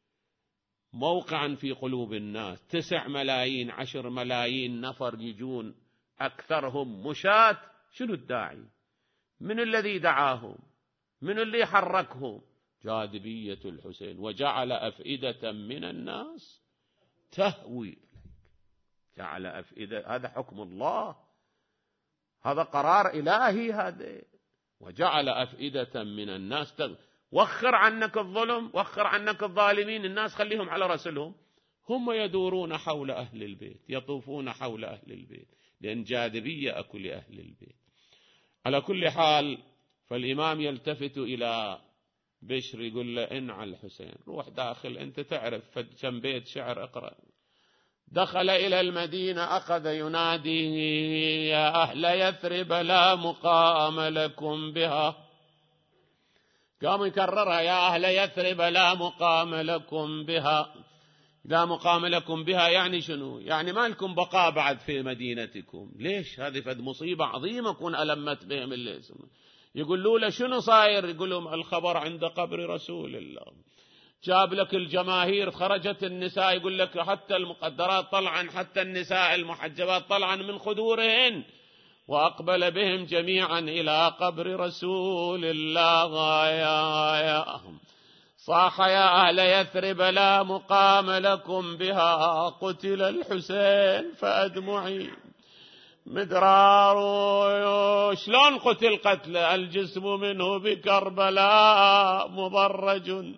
موقعا في قلوب الناس. تسع ملايين عشر ملايين نفر يجون، أكثرهم مشاة. شنو الداعي؟ من الذي دعاهم؟ من اللي حركهم؟ جاذبية الحسين. وجعل أفئدة من الناس تهوي إليك. جعل أفئدة، هذا حكم الله، هذا قرار إلهي هذا. وجعل أفئدة من الناس تغ... وخر عنك الظلم، وخر عنك الظالمين. الناس خليهم على رسلهم، هم يدورون حول أهل البيت، يطوفون حول أهل البيت، لأن جاذبية أكو لأهل البيت. على كل حال، فالإمام يلتفت إلى بشر يقول له: إن على الحسين، روح داخل، أنت تعرف كم بيت شعر اقرأ. دخل إلى المدينة أخذ ينادي: يا أهل يثرب لا مقام لكم بها. قام يكررها: يا أهل يثرب لا مقام لكم بها. لا مقام لكم بها يعني شنو؟ يعني ما لكم بقاء بعد في مدينتكم. ليش؟ هذه فد مصيبة عظيمة كون ألمت بهم اللي اسمه. يقولوا له: شنو صاير؟ يقول لهم: الخبر عند قبر رسول الله. جاب لك الجماهير، خرجت النساء، يقول لك حتى المقدرات طلعا، حتى النساء المحجبات طلعا من خدورهن، وأقبل بهم جميعا إلى قبر رسول الله. غايا غايا صاح: يا أهل يثرب لا مقام لكم بها، قتل الحسين فأدمعي مدرار. شلون قتل قتل؟ الجسم منه بكربلاء مضرج،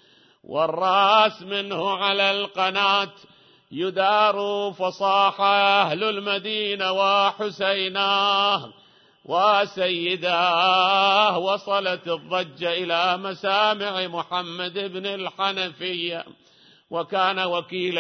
والرأس منه على القناة يدار. فصاح أهل المدينة وحسيناه وسيداه. وصلت الضجة إلى مسامع محمد بن الحنفية، وكان وكيل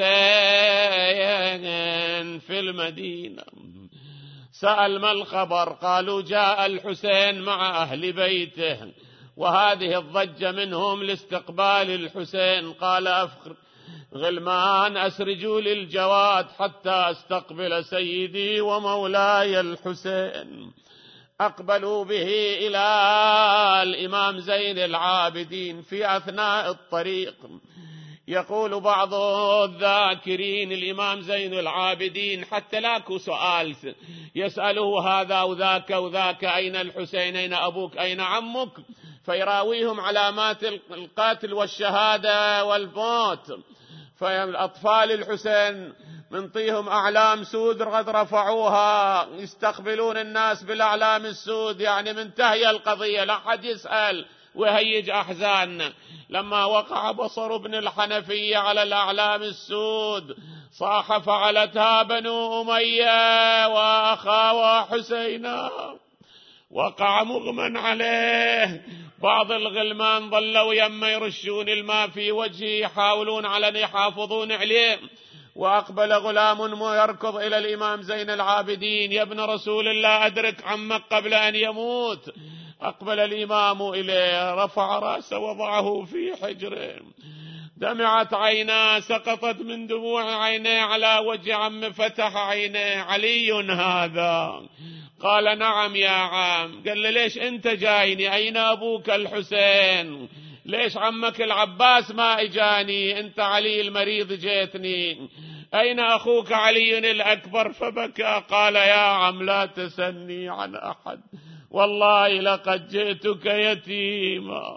الحسين في المدينة. سأل: ما الخبر؟ قالوا: جاء الحسين مع أهل بيته، وهذه الضجة منهم لاستقبال الحسين. قال: أفخر غلمان أسرجوا للجواد حتى أستقبل سيدي ومولاي الحسين. أقبلوا به إلى الإمام زين العابدين. في أثناء الطريق يقول بعض الذاكرين: الإمام زين العابدين حتى لاكو سؤال يسأله هذا وذاك وذاك: أين الحسين؟ أين أبوك؟ أين عمك؟ فيراويهم علامات القتل والشهادة والموت. فالأطفال الحسين منطيهم أعلام سود قد رفعوها، يستقبلون الناس بالأعلام السود، يعني منتهية القضية، لا حد يسأل ويهيج أحزان. لما وقع بصر ابن الحنفية على الأعلام السود صاح: فعلتها بنو أمية وأخاوا حسينا. وقع مغمى عليه بعض الغلمان ظلوا يما يرشون الماء في وجهه يحاولون على أن يحافظون عليه، وأقبل غلام يركض إلى الإمام زين العابدين: يا ابن رسول الله أدرك عمك قبل أن يموت. أقبل الإمام إليه، رفع رأسه وضعه في حجره، دمعت عيناه، سقطت من دموع عينيه على وجه عم، فتح عينيه: علي هذا؟ قال: نعم يا عم. قال له: ليش أنت جايني؟ أين أبوك الحسين؟ ليش عمك العباس ما إجاني؟ أنت علي المريض جيتني. أين أخوك علي الأكبر؟ فبكى. قال: يا عم لا تسني عن أحد، والله لقد جئتك يتيما.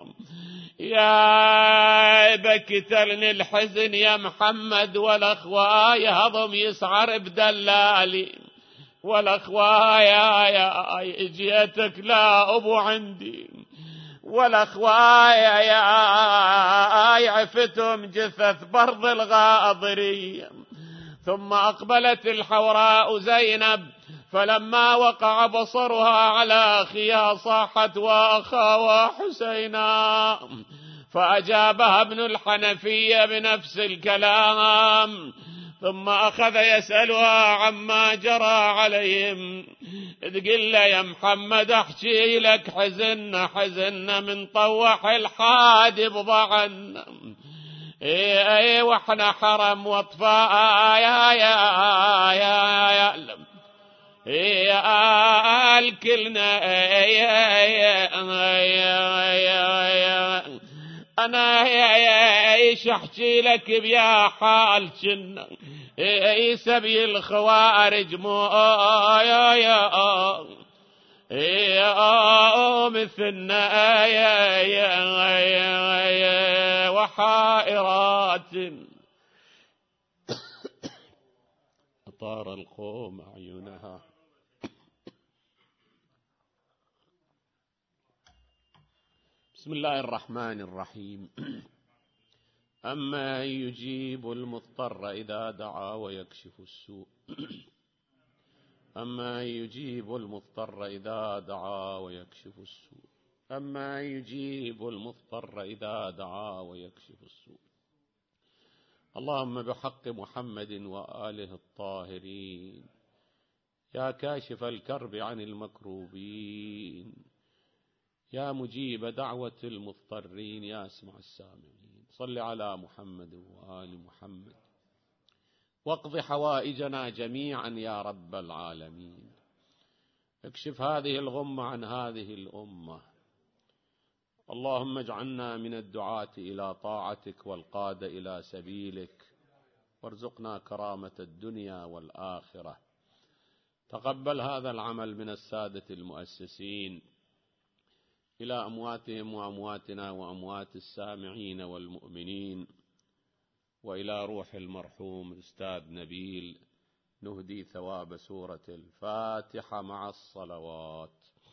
يا بكتلني الحزن يا محمد، والأخواي هضم يسعر بدلالي، والأخواي يا جيتك لا أبو عندي، والأخواي يا عفتهم جثث برض الغاضري. ثم أقبلت الحوراء زينب، فلما وقع بصرها على أخيها صاحت: وأخاها حسينا. فأجابها ابن الحنفية بنفس الكلام، ثم أخذ يسألها عما جرى عليهم. تقول له: يا محمد أحكي لك حزن حزن من طوح الحادب ضعنا، اي اي واحنا حرم واطفاء يا يا يا يا يا الكلنا انا ايش احكي لك بيا حال كنا اي سبي الخوارج مو يا يا يا مثلنا يا يا وحائرات طار القوم أعينها. بسم الله الرحمن الرحيم. أما يجيب المضطر إذا دعا ويكشف السوء أما يجيب المضطر إذا دعا ويكشف السوء أما يجيب المضطر إذا دعا ويكشف السوء. اللهم بحق محمد وآله الطاهرين، يا كاشف الكرب عن المكروبين، يا مجيب دعوة المضطرين، يا اسمع السامعين، صل على محمد وآل محمد، واقض حوائجنا جميعا يا رب العالمين. اكشف هذه الغمة عن هذه الأمة. اللهم اجعلنا من الدعاة إلى طاعتك والقاد إلى سبيلك، وارزقنا كرامة الدنيا والآخرة. تقبل هذا العمل من السادة المؤسسين، إلى أمواتهم وأمواتنا وأموات السامعين والمؤمنين، وإلى روح المرحوم الأستاذ نبيل، نهدي ثواب سورة الفاتحة مع الصلوات.